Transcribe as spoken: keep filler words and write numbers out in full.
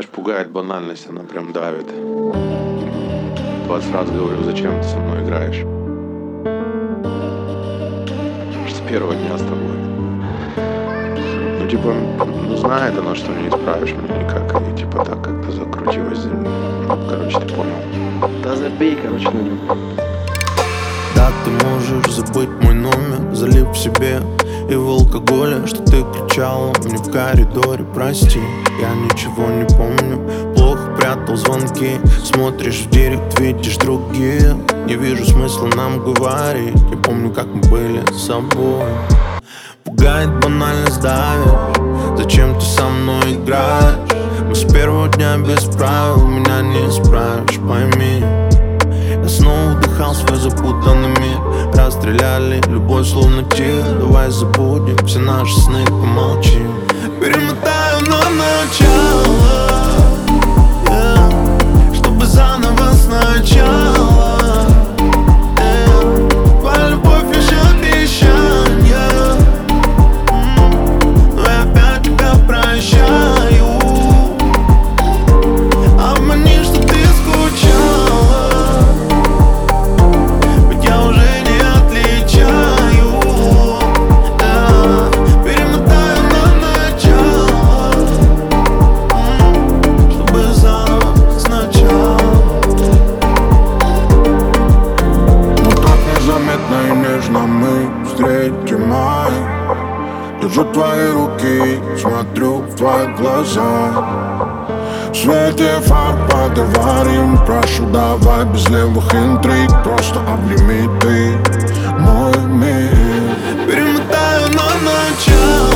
пугает банальность, она прям давит. двадцать раз говорю, зачем ты со мной играешь? С первого дня с тобой. Ну типа, ну знает она, что не исправишь меня никак. И типа так как-то закрутилось. Ну, короче, ты понял. Да забей, короче, на него. Да, ты можешь забыть мой номер, залив в себе и в алкоголе, что ты кричала мне в коридоре. Прости, я ничего не помню. Плохо прятал звонки, смотришь в директ, видишь другие. Не вижу смысла нам говорить. Не помню, как мы были с собой. Пугает банальность, давишь. Зачем ты со мной играешь? Мы с первого дня без правил, меня не исправишь, пойми. Я снова вдыхал свой запутанный мир. Расстреляли любовь словно тир. Давай забудем все наши сны, помолчим. Перемотаю на начало, yeah, чтобы заново сначала, yeah. Твоя любовь лишь обещанье, mm, но я опять тебя прощаю. Обмани, что ты скучала, ведь я уже не отличаю, yeah. Перемотаю на начало, mm, чтобы заново сначала. Ну так незаметно и нежно мы встретим май. Держу твои руки, смотрю в твои глаза. В свете фар поговорим, прошу, давай без левых интриг. Просто обними ты мой мир. Перемотаю на начало.